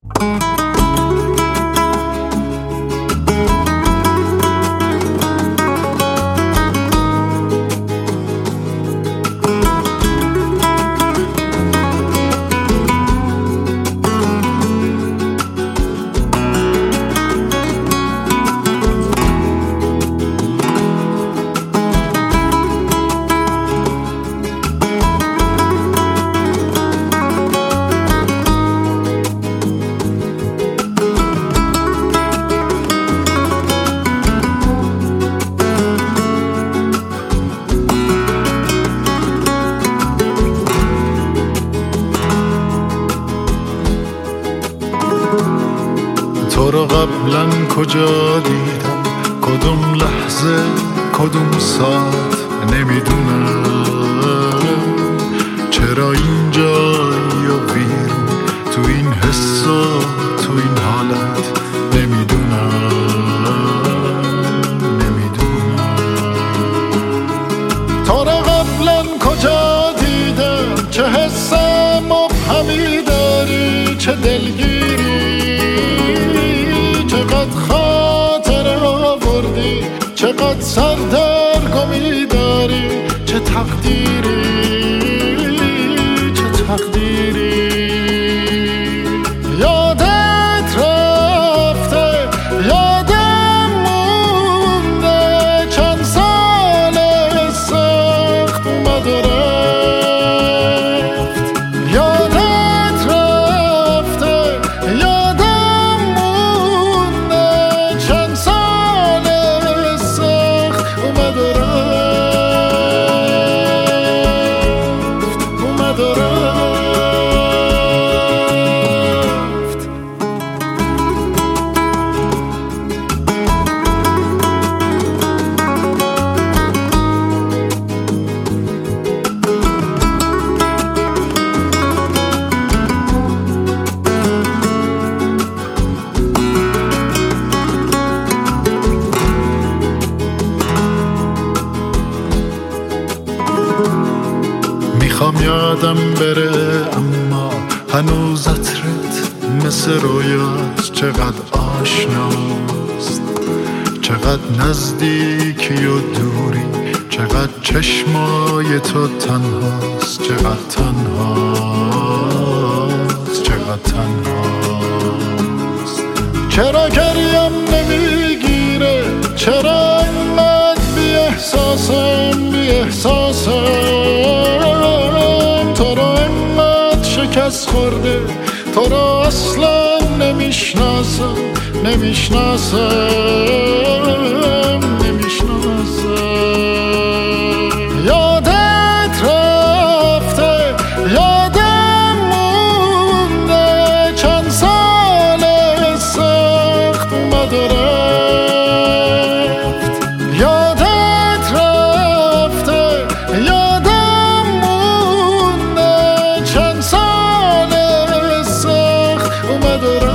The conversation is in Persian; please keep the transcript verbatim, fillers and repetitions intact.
تو رو قبلا کجا دیدم، کدوم لحظه کدوم ساعت نمیدونم، چرا اینجایی و بیرون تو این حس و تو این حالت نمیدونم نمیدونم تو رو قبلا کجا دیدم، چه حس مبهمی داری، چه دلگیری، چقدر خاطر آوردی، چقدر سردرگمی داری، چه تقدیری چه تقدیری. یادت رفته یادم مونده، چند سال سخت اومد و رفت. یادت رفته یادم مونده، چند سال سخت اومد و رفت اومد و رفت. میخوام یادم بره اما هنوز عطرت مثل رویاست، چقدر آشناست، چقدر نزدیکی و دوری، چقدر چشمای تو تنهاست، چقدر تنهاست چقدر تنهاست. چرا گریم نمیگیره، چرا انقدر بی احساسم بی احساسم، تو رو انقدر شکست خورده، تو رو اصلا نمیشناسم نمیشناسم نمیشناسم. یادت رفته یادم مونده، چند سال سخت اومد و رفت. یادت رفته یادم مونده، چند سال سخت اومد و رفت.